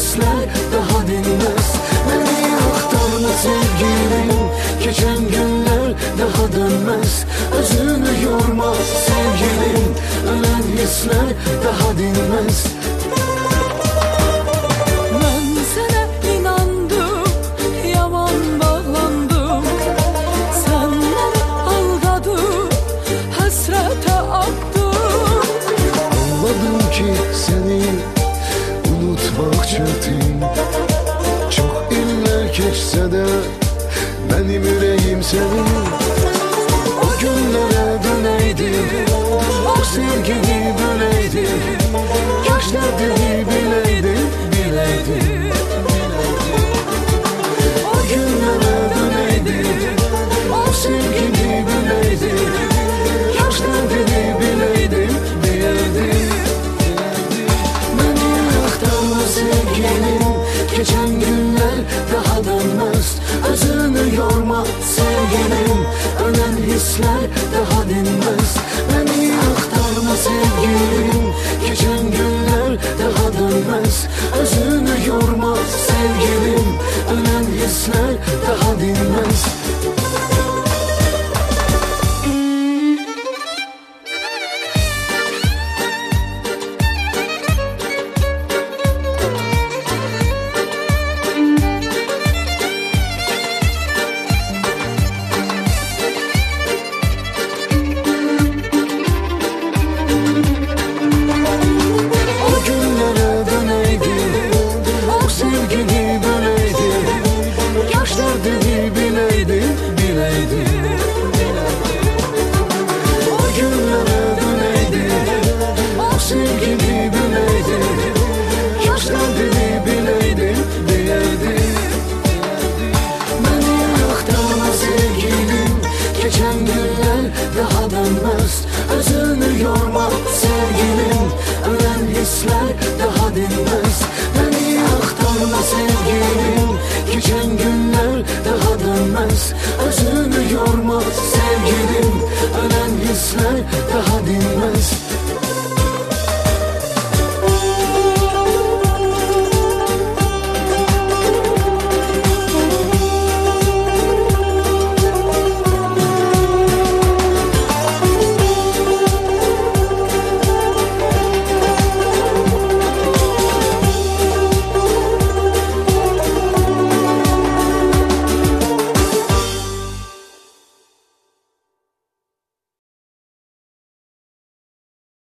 hisler daha dinmez. Beni aktarma sevgilim, geçen günler daha dönmez. Özünü yorma sevgilim, ölen hisler daha dinmez. Ben sana inandım, yaman bağlandım. Sen beni aldadın, hasrete attın. Anladım ki seni unutmak çetin. Çok iller geçse de benim yüreğim senin. O günlere döneydim, o sevgini böleydim. Yaşlar dedi bileydim, bileydim. O günlere döneydim, o sevgini böleydim. Yaşlar dedi bileydim, bileydim. Beni aktarma sevgilim, geçen günler daha dönmez. Özünü yorma sevgilim, ölen hisler daha dinmez. Beni aktarma sevgilim, geçen günler daha dönmez. Özünü yorma sevgilim, ölen hisler daha dinmez. Dedi bileydim, bileydim. O günlere döneydim, o sevgini bileydim. Yaşlar dedi bileydim, bileydim. Beni aktarma sevgilim, geçen günler daha dönmez. Özünü yorma sevgilim, ölen hisler daha dinmez. Beni aktarma sevgilim, geçen günler daha dönmez. Özünü yorma sevgilim, ölen hisler daha dinmez.